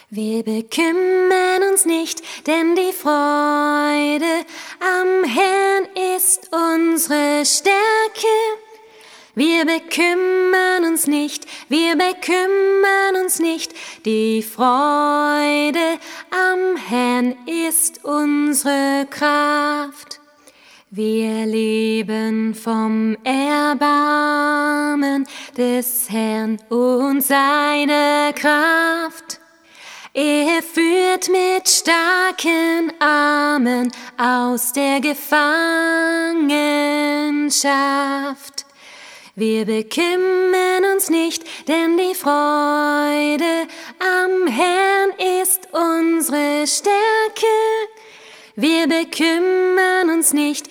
Wir bekümmern uns nicht, denn die Freude am Herrn ist unsere Stärke. Wir bekümmern uns nicht, die Freude am Herrn ist unsere Kraft. Wir leben vom Erbarmen des Herrn und seiner Kraft. Er führt mit starken Armen aus der Gefangenschaft. Wir bekümmern uns nicht, denn die Freude am Herrn ist unsere Stärke. Wir bekümmern uns nicht,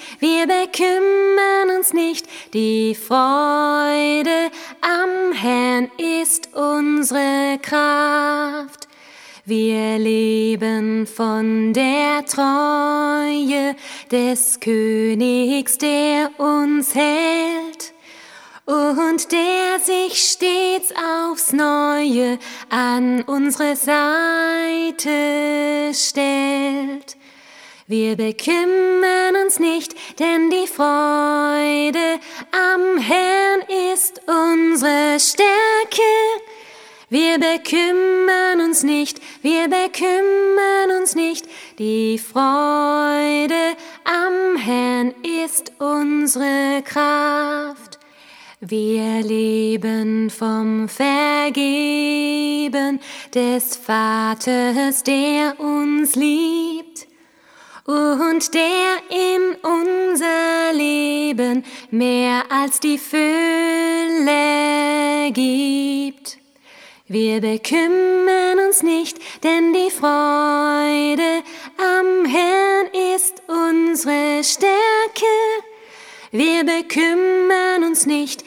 die Freude am Herrn ist unsere Kraft. Wir leben von der Treue des Königs, der uns hält und der sich stets aufs Neue an unsere Seite stellt. Wir bekümmern uns nicht, denn die Freude am Herrn ist unsere Stärke. Wir bekümmern uns nicht, die Freude am Herrn ist unsere Kraft. Wir leben vom Vergeben des Vaters, der uns liebt und der in unser Leben mehr als die Fülle gibt. Wir bekümmern uns nicht, denn die Freude am Herrn ist unsere Stärke. Wir bekümmern uns nicht,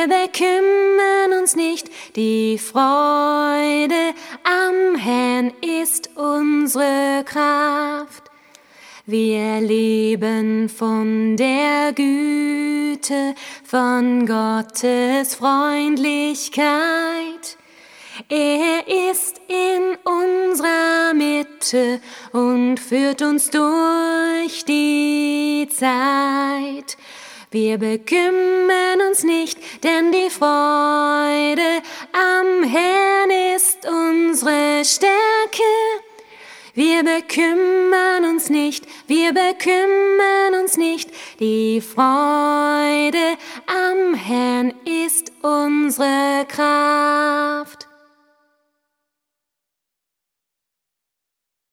die Freude am Herrn ist unsere Kraft. Wir leben von der Güte, von Gottes Freundlichkeit. Er ist in unserer Mitte und führt uns durch die Zeit. Wir bekümmern uns nicht, denn die Freude am Herrn ist unsere Stärke. Wir bekümmern uns nicht, die Freude am Herrn ist unsere Kraft.